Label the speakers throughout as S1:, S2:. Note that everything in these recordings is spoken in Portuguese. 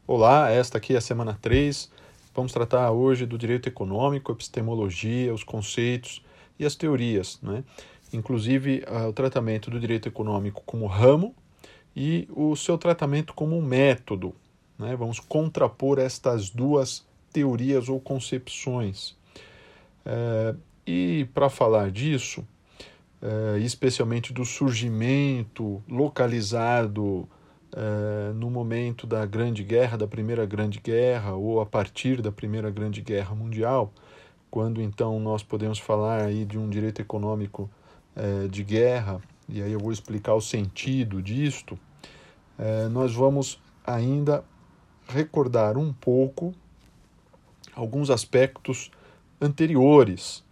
S1: Olá, esta aqui é a semana 3. Vamos tratar hoje do direito econômico, epistemologia, os conceitos e as teorias, né? Inclusive o tratamento do direito econômico como ramo e o seu tratamento como um método, né? Vamos contrapor estas duas teorias ou concepções. E para falar disso, especialmente do surgimento localizado no momento da Grande Guerra, da Primeira Grande Guerra, ou a partir da Primeira Grande Guerra Mundial, quando então nós podemos falar aí de um direito econômico de guerra, e aí eu vou explicar o sentido disto, nós vamos ainda recordar um pouco alguns aspectos anteriores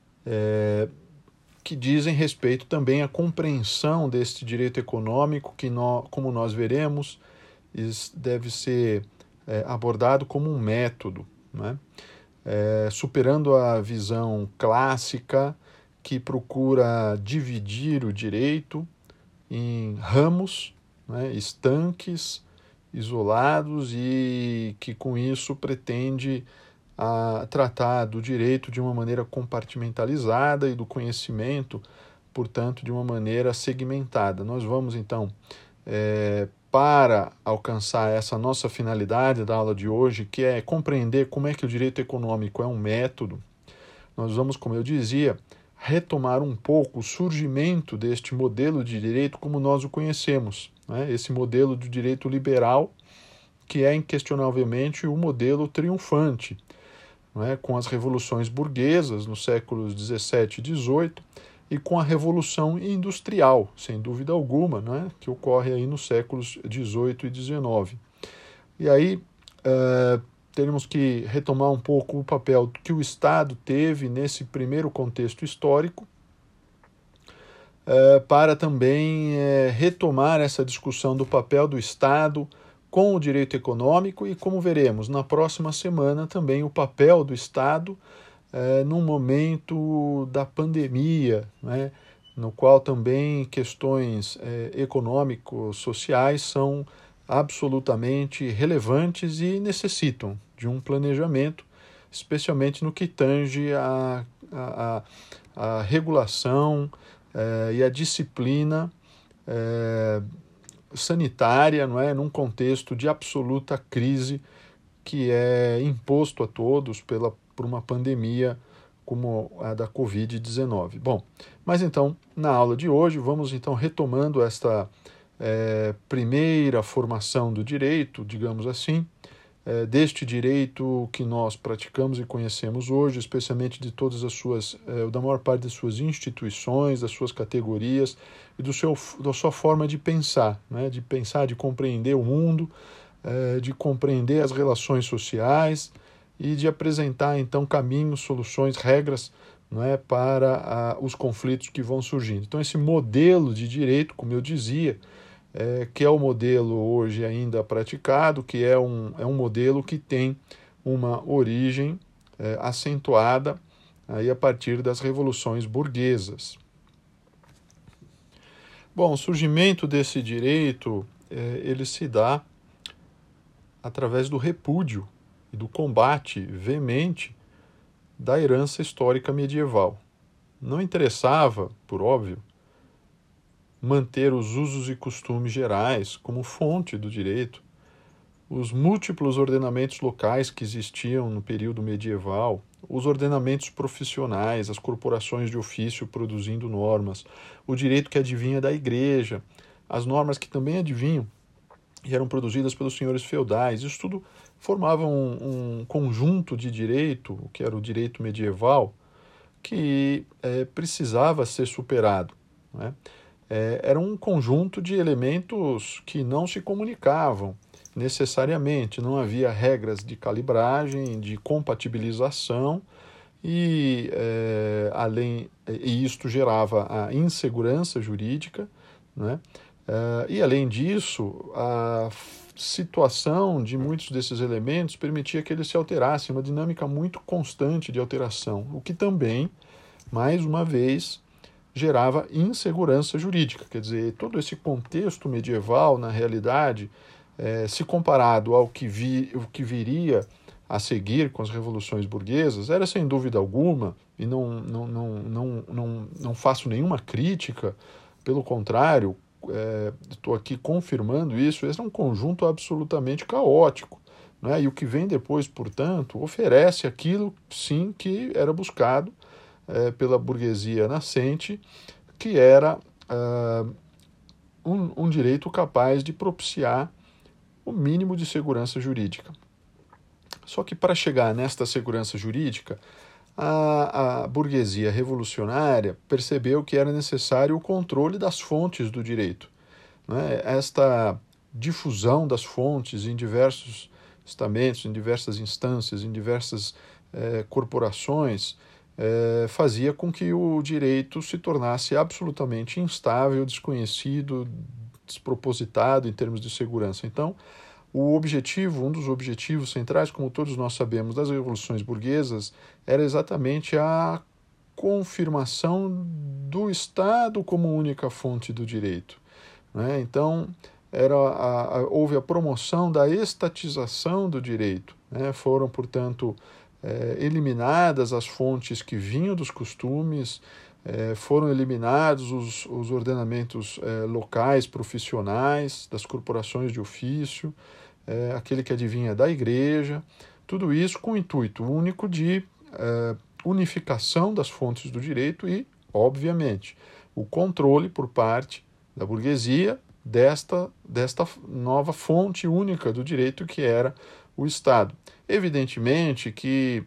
S1: que dizem respeito também à compreensão deste direito econômico, que como nós veremos, deve ser abordado como um método, né? Superando a visão clássica que procura dividir o direito em ramos, né, estanques, isolados, e que com isso pretende tratar do direito de uma maneira compartimentalizada e do conhecimento, portanto, de uma maneira segmentada. Nós vamos, então, para alcançar essa nossa finalidade da aula de hoje, que é compreender como é que o direito econômico é um método, nós vamos, como eu dizia, retomar um pouco o surgimento deste modelo de direito como nós o conhecemos, né? Esse modelo de direito liberal, que é inquestionavelmente o modelo triunfante, né, com as revoluções burguesas nos séculos 17 e 18 e com a Revolução Industrial, sem dúvida alguma, né, que ocorre aí nos séculos 18 e 19. E aí teremos que retomar um pouco o papel que o Estado teve nesse primeiro contexto histórico, para também retomar essa discussão do papel do Estado com o direito econômico e, como veremos na próxima semana, também o papel do Estado num momento da pandemia, né, no qual também questões econômico-sociais são absolutamente relevantes e necessitam de um planejamento, especialmente no que tange a regulação e a disciplina sanitária, não é, num contexto de absoluta crise que é imposto a todos por uma pandemia como a da Covid-19. Bom, mas então, na aula de hoje, vamos então retomando esta primeira formação do direito, digamos assim, deste direito que nós praticamos e conhecemos hoje, especialmente de todas as suas, da maior parte das suas instituições, das suas categorias e da sua forma de pensar, né? De pensar, de compreender o mundo, de compreender as relações sociais e de apresentar então caminhos, soluções, regras, não é, para os conflitos que vão surgindo. Então esse modelo de direito, como eu dizia, que é o modelo hoje ainda praticado, que é um modelo que tem uma origem acentuada aí a partir das revoluções burguesas. Bom, o surgimento desse direito ele se dá através do repúdio e do combate veemente da herança histórica medieval. Não interessava, por óbvio, manter os usos e costumes gerais como fonte do direito, os múltiplos ordenamentos locais que existiam no período medieval, os ordenamentos profissionais, as corporações de ofício produzindo normas, o direito que advinha da igreja, as normas que também advinham e eram produzidas pelos senhores feudais. Isso tudo formava um conjunto de direito, o que era o direito medieval, que precisava ser superado, né? Era um conjunto de elementos que não se comunicavam necessariamente, não havia regras de calibragem, de compatibilização e isto gerava a insegurança jurídica, né? E além disso, a situação de muitos desses elementos permitia que eles se alterassem, uma dinâmica muito constante de alteração, o que também, mais uma vez, gerava insegurança jurídica. Quer dizer, todo esse contexto medieval, na realidade, se comparado ao que viria a seguir com as revoluções burguesas, era sem dúvida alguma, e não faço nenhuma crítica, pelo contrário, estou aqui confirmando isso, esse é um conjunto absolutamente caótico, né? E o que vem depois, portanto, oferece aquilo, sim, que era buscado pela burguesia nascente, que era um direito capaz de propiciar o mínimo de segurança jurídica. Só que para chegar nesta segurança jurídica, a burguesia revolucionária percebeu que era necessário o controle das fontes do direito, né? Esta difusão das fontes em diversos estamentos, em diversas instâncias, em diversas corporações, fazia com que o direito se tornasse absolutamente instável, desconhecido, despropositado em termos de segurança. Então, um dos objetivos centrais, como todos nós sabemos, das revoluções burguesas, era exatamente a confirmação do Estado como única fonte do direito, né? Então, houve a promoção da estatização do direito, né? Foram, portanto, eliminadas as fontes que vinham dos costumes, foram eliminados os ordenamentos locais, profissionais, das corporações de ofício, aquele que advinha da igreja, tudo isso com o intuito único de unificação das fontes do direito e, obviamente, o controle por parte da burguesia desta nova fonte única do direito que era o Estado. Evidentemente que,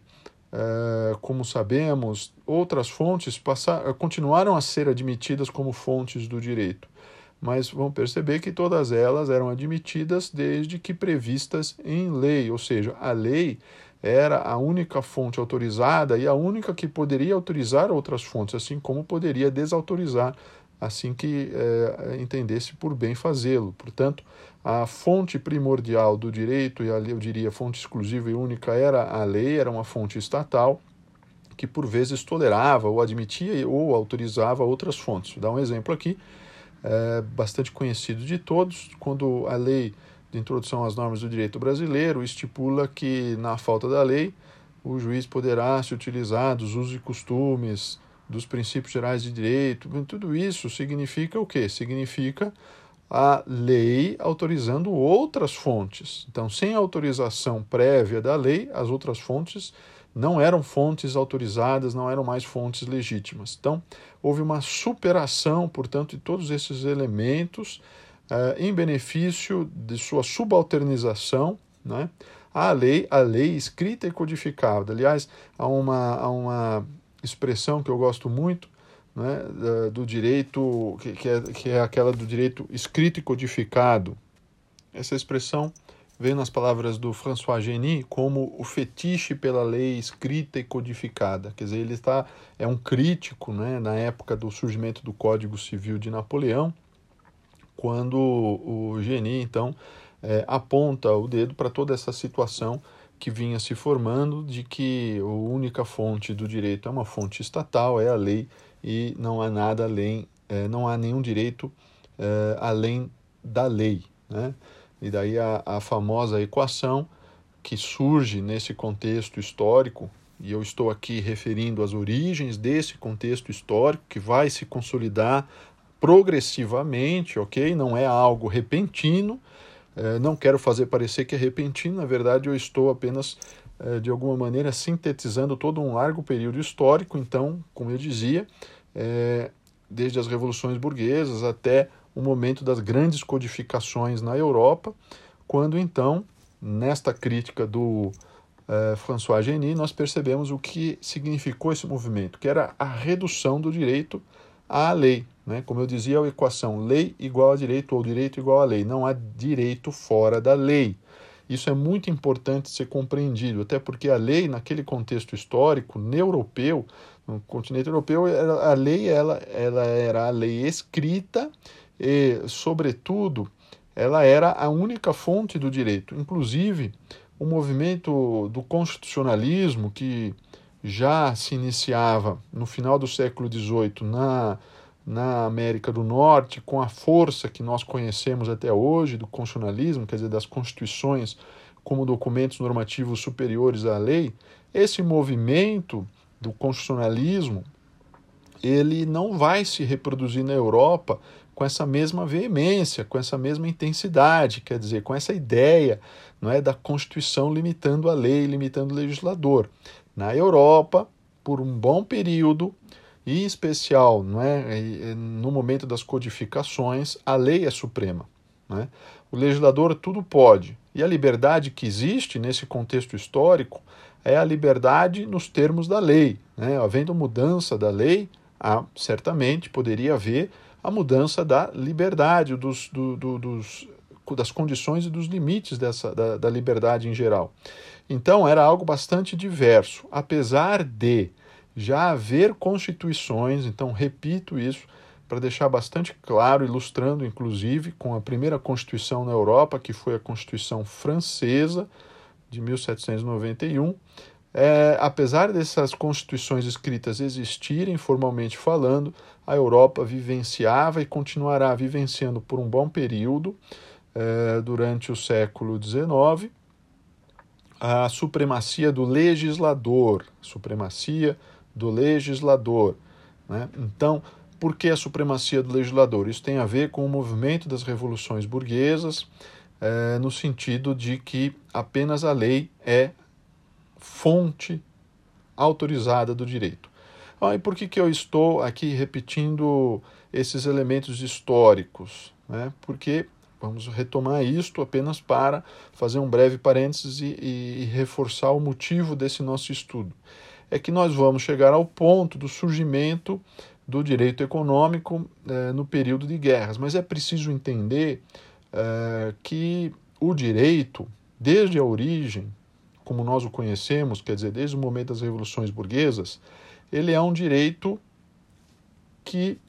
S1: como sabemos, outras fontes continuaram a ser admitidas como fontes do direito, mas vão perceber que todas elas eram admitidas desde que previstas em lei, ou seja, a lei era a única fonte autorizada e a única que poderia autorizar outras fontes, assim como poderia desautorizar assim que entendesse por bem fazê-lo. Portanto, a fonte primordial do direito, e ali eu diria fonte exclusiva e única, era a lei, era uma fonte estatal, que por vezes tolerava ou admitia ou autorizava outras fontes. Vou dar um exemplo aqui, bastante conhecido de todos, quando a lei de introdução às normas do direito brasileiro estipula que, na falta da lei, o juiz poderá se utilizar dos usos e costumes, dos princípios gerais de direito. Tudo isso significa o quê? Significa a lei autorizando outras fontes. Então, sem autorização prévia da lei, as outras fontes não eram fontes autorizadas, não eram mais fontes legítimas. Então, houve uma superação, portanto, de todos esses elementos em benefício de sua subalternização, né, à lei escrita e codificada. Aliás, há uma expressão que eu gosto muito, né, do direito, que é aquela do direito escrito e codificado. Essa expressão vem nas palavras do François Génie como o fetiche pela lei escrita e codificada. Quer dizer, ele é um crítico, né, na época do surgimento do Código Civil de Napoleão, quando o Génie, então, aponta o dedo para toda essa situação que vinha se formando de que a única fonte do direito é uma fonte estatal, é a lei, e não há nada além, não há nenhum direito além da lei, né? E daí a famosa equação que surge nesse contexto histórico, e eu estou aqui referindo às origens desse contexto histórico, que vai se consolidar progressivamente, ok? Não é algo repentino, não quero fazer parecer que é repentino, na verdade eu estou apenas, de alguma maneira, sintetizando todo um largo período histórico. Então, como eu dizia, desde as revoluções burguesas até o momento das grandes codificações na Europa, quando então, nesta crítica do François Génie, nós percebemos o que significou esse movimento, que era a redução do direito à lei, né? Como eu dizia, a equação lei igual a direito ou direito igual a lei. Não há direito fora da lei. Isso é muito importante ser compreendido, até porque a lei, naquele contexto histórico, europeu, no continente europeu, a lei ela era a lei escrita e, sobretudo, ela era a única fonte do direito. Inclusive, o movimento do constitucionalismo, que já se iniciava no final do século XVIII na América do Norte, com a força que nós conhecemos até hoje do constitucionalismo, quer dizer, das constituições como documentos normativos superiores à lei, esse movimento do constitucionalismo ele não vai se reproduzir na Europa com essa mesma veemência, com essa mesma intensidade, quer dizer, com essa ideia, não é, da Constituição limitando a lei, limitando o legislador. Na Europa, por um bom período, e em especial, não é, no momento das codificações, a lei é suprema. Não é? O legislador tudo pode. E a liberdade que existe nesse contexto histórico é a liberdade nos termos da lei. Né? Havendo mudança da lei, certamente poderia haver a mudança da liberdade, das condições e dos limites da liberdade em geral. Então era algo bastante diverso, apesar de já haver constituições, então repito isso para deixar bastante claro, ilustrando inclusive com a primeira constituição na Europa, que foi a Constituição Francesa de 1791, apesar dessas constituições escritas existirem, formalmente falando, a Europa vivenciava e continuará vivenciando por um bom período, durante o século XIX, a supremacia do legislador, né? Então, por que a supremacia do legislador? Isso tem a ver com o movimento das revoluções burguesas, no sentido de que apenas a lei é fonte autorizada do direito. E por que eu estou aqui repetindo esses elementos históricos? Né? Porque vamos retomar isto apenas para fazer um breve parênteses e reforçar o motivo desse nosso estudo. É que nós vamos chegar ao ponto do surgimento do direito econômico no período de guerras, mas é preciso entender que o direito, desde a origem, como nós o conhecemos, quer dizer, desde o momento das revoluções burguesas, ele é um direito que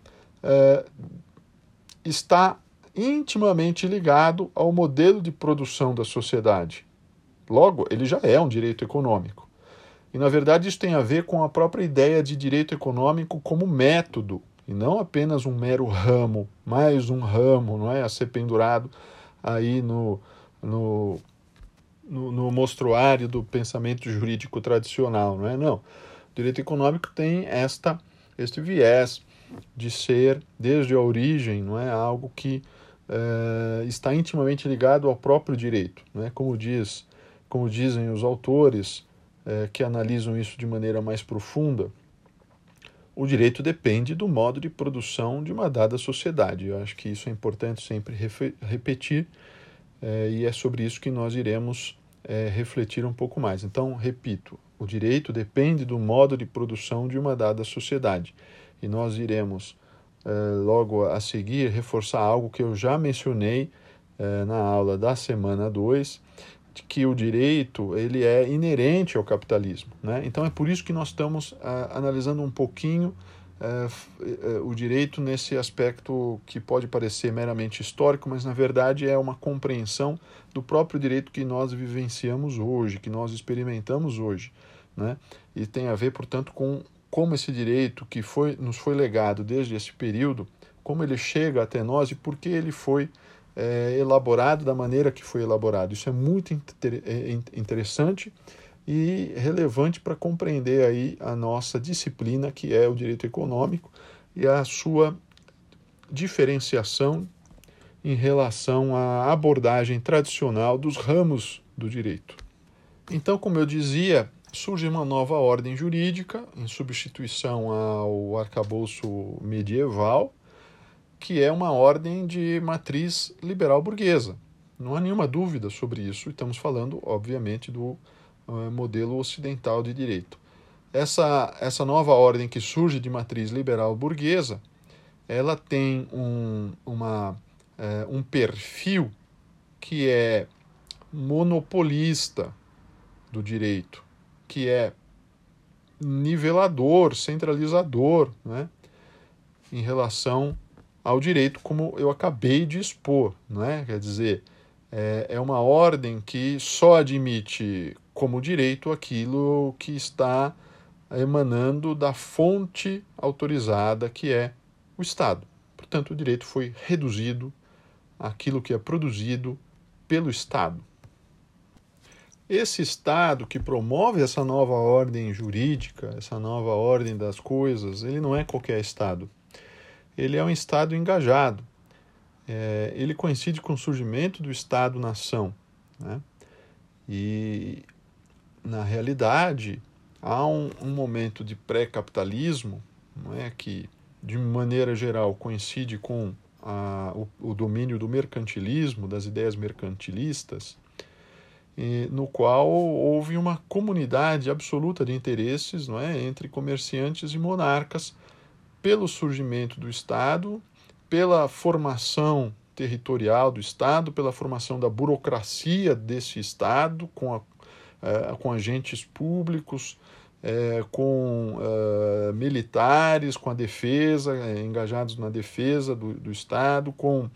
S1: está intimamente ligado ao modelo de produção da sociedade. Logo, ele já é um direito econômico. E, na verdade, isso tem a ver com a própria ideia de direito econômico como método, e não apenas um mero ramo, mais um ramo, não é, a ser pendurado aí no mostruário do pensamento jurídico tradicional, não é? Não. O direito econômico tem este viés de ser, desde a origem, não é, algo que está intimamente ligado ao próprio direito, não é? Como dizem os autores que analisam isso de maneira mais profunda, o direito depende do modo de produção de uma dada sociedade. Eu acho que isso é importante sempre repetir, e é sobre isso que nós iremos refletir um pouco mais. Então, repito, o direito depende do modo de produção de uma dada sociedade. E nós iremos, logo a seguir, reforçar algo que eu já mencionei na aula da semana 2, de que o direito ele é inerente ao capitalismo. Né? Então, é por isso que nós estamos analisando um pouquinho o direito nesse aspecto que pode parecer meramente histórico, mas na verdade é uma compreensão do próprio direito que nós vivenciamos hoje, que nós experimentamos hoje, né? E tem a ver, portanto, com como esse direito que nos foi legado desde esse período, como ele chega até nós e por que ele foi elaborado da maneira que foi elaborado. Isso é muito interessante e relevante para compreender aí a nossa disciplina, que é o direito econômico, e a sua diferenciação em relação à abordagem tradicional dos ramos do direito. Então, como eu dizia, surge uma nova ordem jurídica, em substituição ao arcabouço medieval, que é uma ordem de matriz liberal burguesa. Não há nenhuma dúvida sobre isso, estamos falando, obviamente, do modelo ocidental de direito. Essa nova ordem que surge de matriz liberal burguesa, ela tem um perfil que é monopolista do direito, que é nivelador, centralizador, né, em relação ao direito, como eu acabei de expor, não é? Quer dizer, é uma ordem que só admite como direito aquilo que está emanando da fonte autorizada, que é o Estado. Portanto, o direito foi reduzido àquilo que é produzido pelo Estado. Esse Estado que promove essa nova ordem jurídica, essa nova ordem das coisas, ele não é qualquer Estado. Ele é um Estado engajado. Ele coincide com o surgimento do Estado-nação, né? E, na realidade, há um momento de pré-capitalismo, não é, que, de maneira geral, coincide com o domínio do mercantilismo, das ideias mercantilistas, no qual houve uma comunidade absoluta de interesses, não é, entre comerciantes e monarcas, pelo surgimento do Estado, pela formação territorial do Estado, pela formação da burocracia desse Estado, com agentes públicos, com militares, com a defesa, engajados na defesa do Estado, com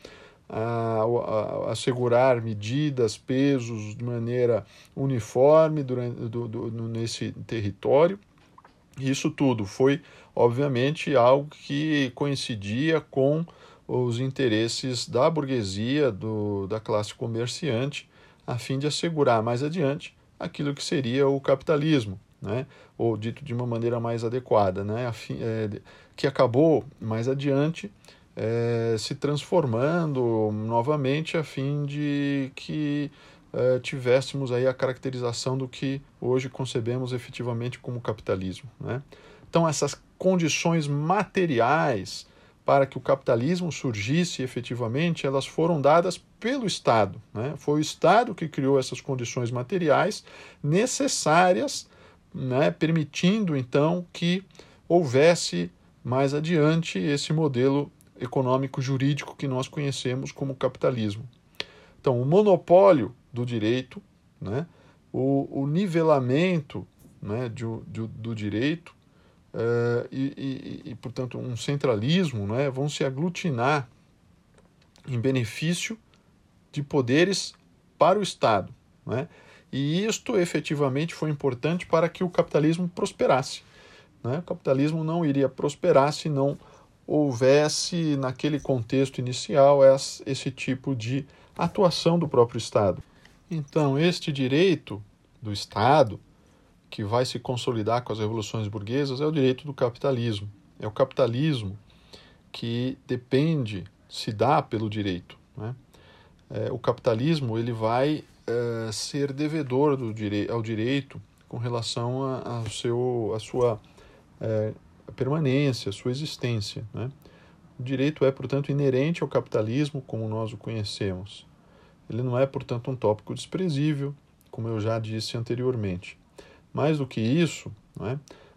S1: assegurar medidas, pesos de maneira uniforme nesse território. Isso tudo foi, obviamente, algo que coincidia com os interesses da burguesia, da classe comerciante, a fim de assegurar mais adiante aquilo que seria o capitalismo, né? Ou dito de uma maneira mais adequada, né? Que acabou mais adiante se transformando novamente a fim de que tivéssemos aí a caracterização do que hoje concebemos efetivamente como capitalismo, né? Então, essas condições materiais para que o capitalismo surgisse efetivamente, elas foram dadas pelo Estado, né? Foi o Estado que criou essas condições materiais necessárias, né, permitindo, então, que houvesse mais adiante esse modelo econômico jurídico que nós conhecemos como capitalismo. Então, o monopólio do direito, né, o nivelamento, né, do direito, portanto, um centralismo, né, vão se aglutinar em benefício de poderes para o Estado, né? E isto efetivamente foi importante para que o capitalismo prosperasse, né? O capitalismo não iria prosperar se não houvesse, naquele contexto inicial, esse tipo de atuação do próprio Estado. Então, este direito do Estado, que vai se consolidar com as revoluções burguesas, é o direito do capitalismo. É o capitalismo que depende, se dá pelo direito, né? O capitalismo ele vai ser devedor ao direito com relação à sua permanência, à sua existência, né? O direito é, portanto, inerente ao capitalismo como nós o conhecemos. Ele não é, portanto, um tópico desprezível, como eu já disse anteriormente. Mais do que isso, né,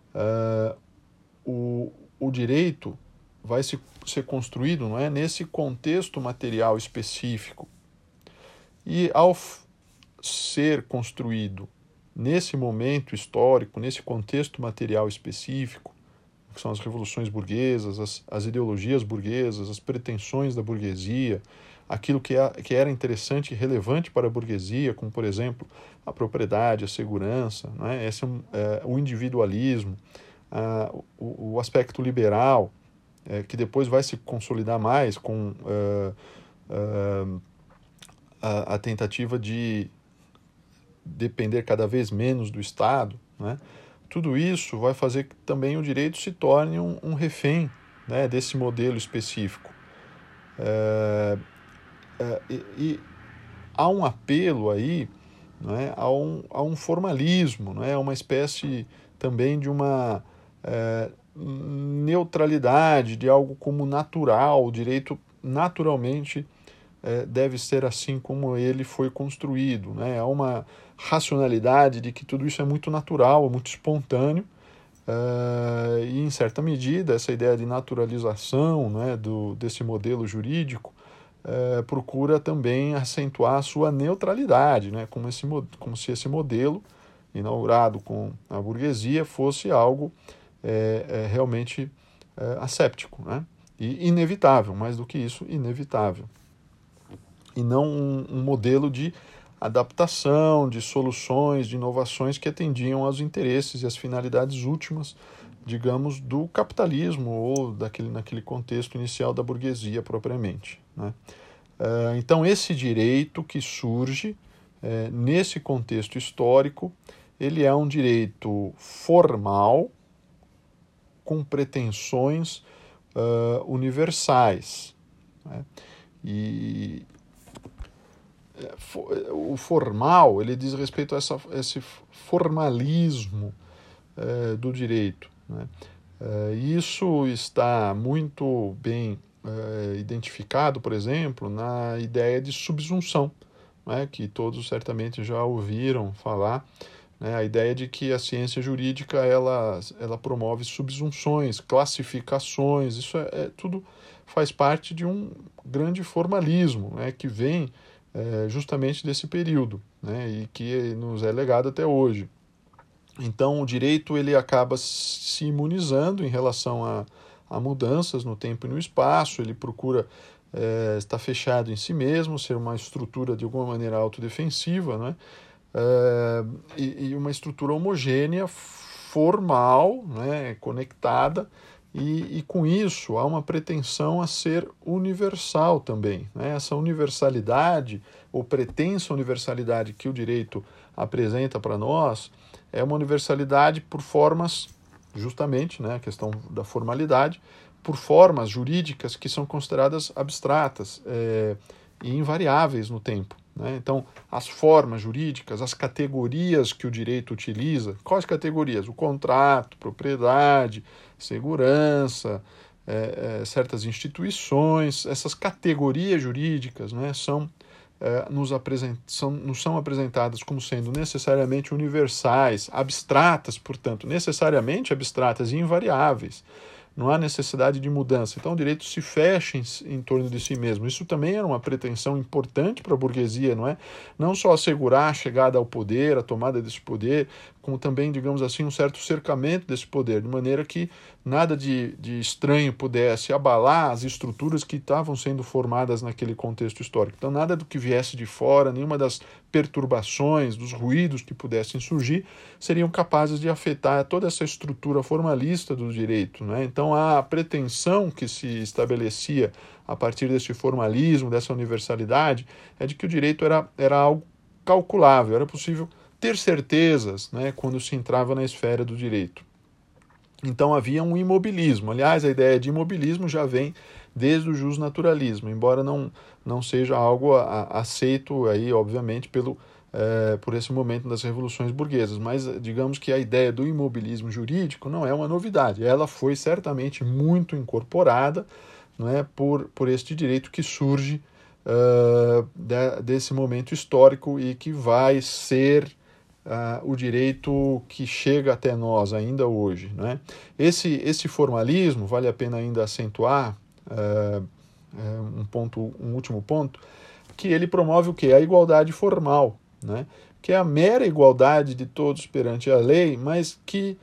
S1: o direito vai ser construído, não é, nesse contexto material específico. E ao ser construído nesse momento histórico, nesse contexto material específico, que são as revoluções burguesas, as ideologias burguesas, as pretensões da burguesia, aquilo que era interessante e relevante para a burguesia, como, por exemplo, a propriedade, a segurança, né? O individualismo, o aspecto liberal, que depois vai se consolidar mais com a tentativa de depender cada vez menos do Estado, né? Tudo isso vai fazer que também o direito se torne um refém, né, desse modelo específico. E há um apelo aí, né, a um formalismo, né, uma espécie também de uma neutralidade, de algo como natural. O direito naturalmente deve ser assim como ele foi construído, né? Há uma racionalidade de que tudo isso é muito natural, é muito espontâneo, e em certa medida essa ideia de naturalização, né, desse modelo jurídico procura também acentuar a sua neutralidade, né, como se esse modelo inaugurado com a burguesia fosse algo realmente asséptico, né, e inevitável, mais do que isso, inevitável. E não um modelo de adaptação, de soluções, de inovações que atendiam aos interesses e às finalidades últimas digamos, do capitalismo ou naquele contexto inicial da burguesia propriamente, né? Então, esse direito que surge nesse contexto histórico, ele é um direito formal com pretensões universais, né? E o formal, ele diz respeito a esse formalismo do direito, né? Isso está muito bem identificado, por exemplo, na ideia de subsunção, né, que todos certamente já ouviram falar, né, a ideia de que a ciência jurídica ela promove subsunções, classificações, isso tudo faz parte de um grande formalismo, né, que vem justamente desse período, né, e que nos é legado até hoje. Então, o direito ele acaba se imunizando em relação a mudanças no tempo e no espaço, ele procura estar fechado em si mesmo, ser uma estrutura de alguma maneira autodefensiva, né? E uma estrutura homogênea, formal, né? Conectada, e com isso há uma pretensão a ser universal também, né? Essa universalidade, ou pretensa universalidade que o direito apresenta para nós, é uma universalidade por formas, justamente, né, a questão da formalidade, por formas jurídicas que são consideradas abstratas e invariáveis no tempo, né? Então, as formas jurídicas, as categorias que o direito utiliza, quais categorias? O contrato, propriedade, segurança, certas instituições, essas categorias jurídicas, né, nos são apresentadas como sendo necessariamente universais, abstratas, portanto, necessariamente abstratas e invariáveis. Não há necessidade de mudança. Então, o direito se fecha em torno de si mesmo. Isso também era uma pretensão importante para a burguesia, não é? Não só assegurar a chegada ao poder, a tomada desse poder, como também, digamos assim, um certo cercamento desse poder, de maneira que nada de estranho pudesse abalar as estruturas que estavam sendo formadas naquele contexto histórico. Então, nada do que viesse de fora, nenhuma das perturbações, dos ruídos que pudessem surgir, seriam capazes de afetar toda essa estrutura formalista do direito, né? Então, a pretensão que se estabelecia a partir desse formalismo, dessa universalidade, é de que o direito era algo calculável, era possível ter certezas, né, quando se entrava na esfera do direito. Então havia um imobilismo. Aliás, a ideia de imobilismo já vem desde o justnaturalismo, embora não seja algo aceito aí, obviamente, por esse momento das revoluções burguesas. Mas digamos que a ideia do imobilismo jurídico não é uma novidade. Ela foi certamente muito incorporada, não é, por este direito que surge desse momento histórico e que vai ser o direito que chega até nós ainda hoje, né? Esse formalismo, vale a pena ainda acentuar um último ponto, que ele promove o quê? A igualdade formal, né? Que é a mera igualdade de todos perante a lei, mas que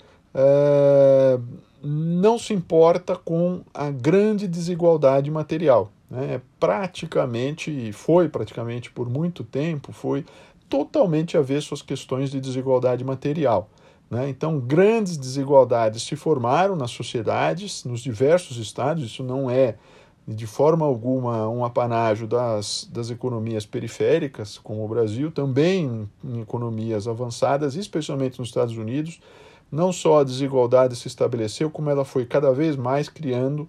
S1: não se importa com a grande desigualdade material, né? Foi praticamente por muito tempo, foi totalmente avesso às questões de desigualdade material, né? Então, grandes desigualdades se formaram nas sociedades, nos diversos estados. Isso não é, de forma alguma, um apanágio das economias periféricas, como o Brasil, também em economias avançadas, especialmente nos Estados Unidos. Não só a desigualdade se estabeleceu, como ela foi cada vez mais criando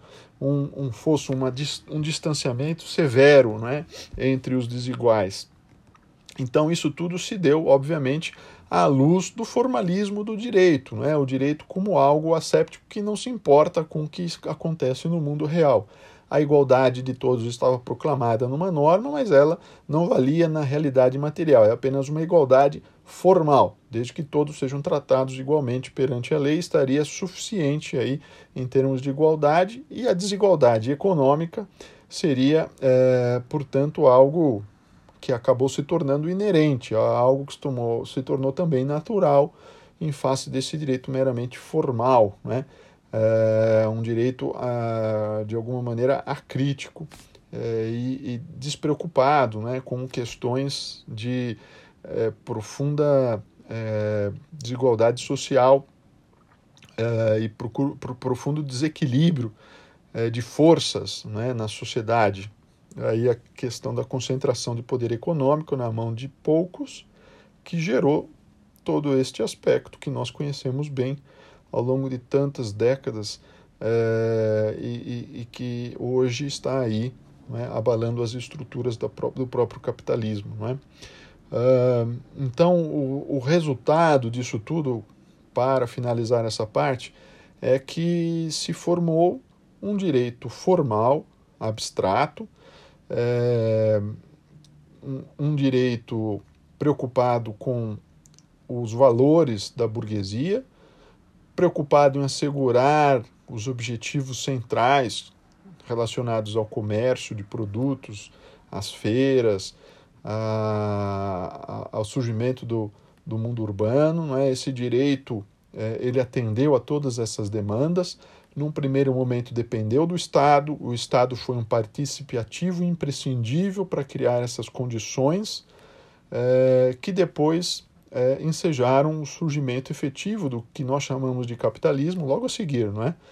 S1: um distanciamento severo, né, entre os desiguais. Então, isso tudo se deu, obviamente, à luz do formalismo do direito, né? O direito como algo asséptico que não se importa com o que acontece no mundo real. A igualdade de todos estava proclamada numa norma, mas ela não valia na realidade material. É apenas uma igualdade formal. Desde que todos sejam tratados igualmente perante a lei, estaria suficiente aí em termos de igualdade, e a desigualdade econômica seria, portanto, algo que acabou se tornando inerente, a algo que se tornou também natural em face desse direito meramente formal, né? Um direito, de alguma maneira, acrítico e despreocupado, né, com questões de profunda desigualdade social e para o profundo desequilíbrio de forças, né, na sociedade. Aí a questão da concentração de poder econômico na mão de poucos, que gerou todo este aspecto que nós conhecemos bem ao longo de tantas décadas e que hoje está aí, né, abalando as estruturas do próprio capitalismo. Não é? Então, o resultado disso tudo, para finalizar essa parte, é que se formou um direito formal, abstrato, um direito preocupado com os valores da burguesia, preocupado em assegurar os objetivos centrais relacionados ao comércio de produtos, às feiras, ao surgimento do mundo urbano. Não é? Esse direito ele atendeu a todas essas demandas. Num primeiro momento dependeu do Estado, o Estado foi um partícipe ativo e imprescindível para criar essas condições que depois ensejaram o surgimento efetivo do que nós chamamos de capitalismo logo a seguir, não é?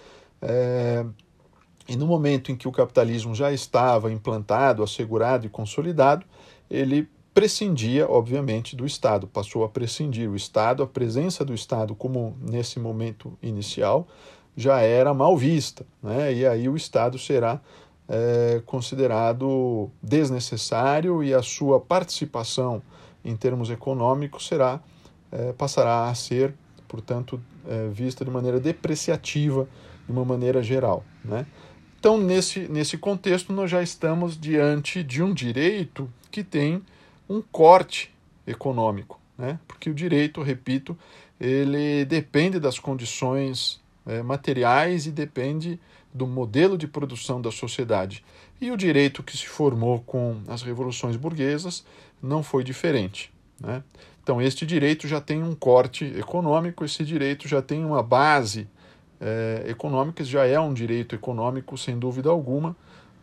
S1: E no momento em que o capitalismo já estava implantado, assegurado e consolidado, ele prescindia, obviamente, do Estado, passou a prescindir o Estado, a presença do Estado, como nesse momento inicial, já era mal vista, né? E aí o Estado será considerado desnecessário e a sua participação em termos econômicos passará a ser, portanto, vista de maneira depreciativa, de uma maneira geral, né? Então, nesse contexto, nós já estamos diante de um direito que tem um corte econômico, né? Porque o direito, repito, ele depende das condições materiais e depende do modelo de produção da sociedade. E o direito que se formou com as revoluções burguesas não foi diferente, né? Então, este direito já tem um corte econômico, esse direito já tem uma base econômica, já é um direito econômico, sem dúvida alguma,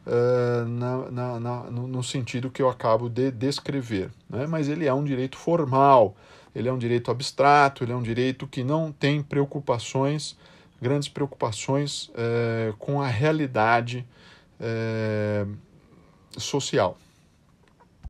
S1: no sentido que eu acabo de descrever, né? Mas ele é um direito formal, ele é um direito abstrato, ele é um direito que não tem grandes preocupações com a realidade social.